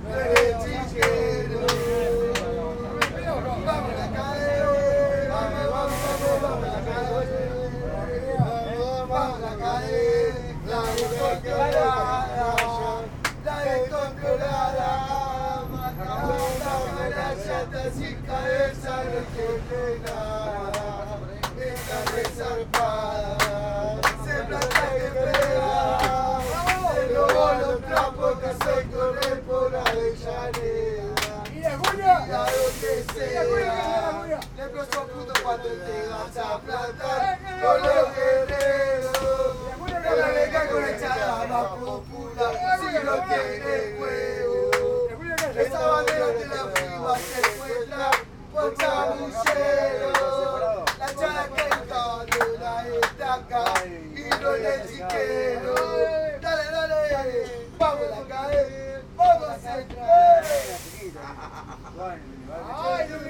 Sin cabeza no tiene nada, esta resarpada se planta que pega, se robó los trapos que se corren por Avellaneda, y a donde sea, le puso puto cuando te vas a plantar con los guerreros, no la venga con echada más popular, si no tiene huevo, esa bandera te la fuimos a hacer. Por chamullero, la chaqueta de la estaca y no el chiquero. Dale, dale, vamos a caer, vamos a hacer ay, no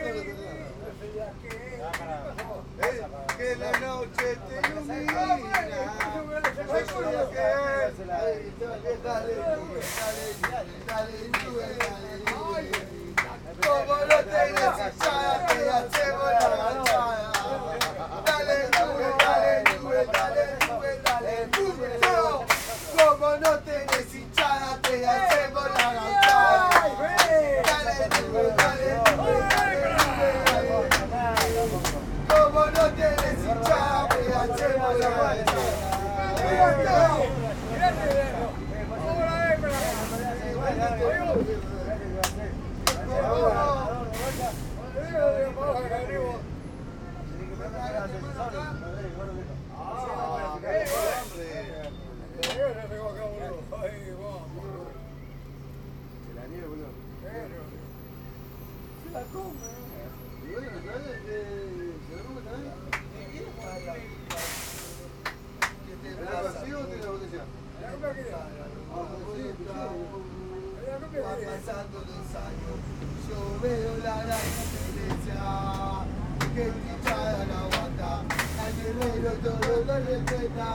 que la noche te ilumina. Dale. Como no tenés hinchada, te hacemos la ganchada. Dale, nube. Como no tenés hinchada, te hacemos la ganchada. Dale, nube. Como no tenés hinchada, te hacemos la ganchada. Va pasando los años, yo veo la gran diferencia, que pinchada la guata, al guerrero todo lo respeta,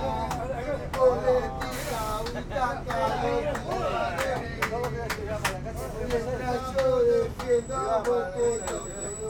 política, un taca, mientras yo defiendo a Boqueto.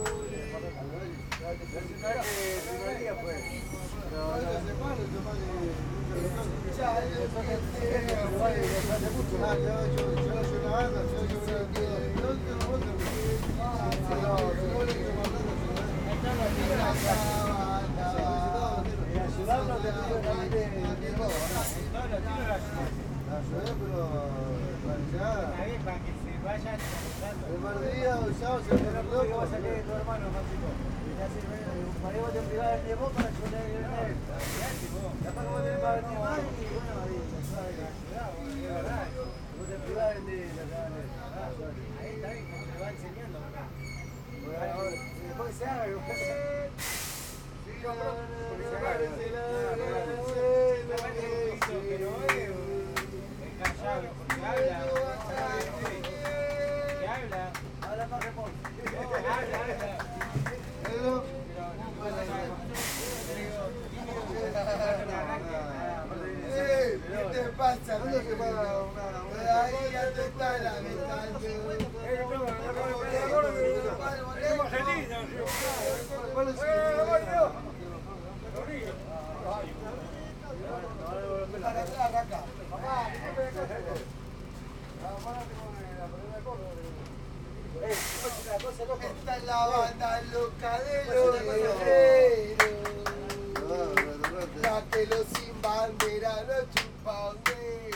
Esta es la banda loca de los guerreros, la que los sin bandera no chupa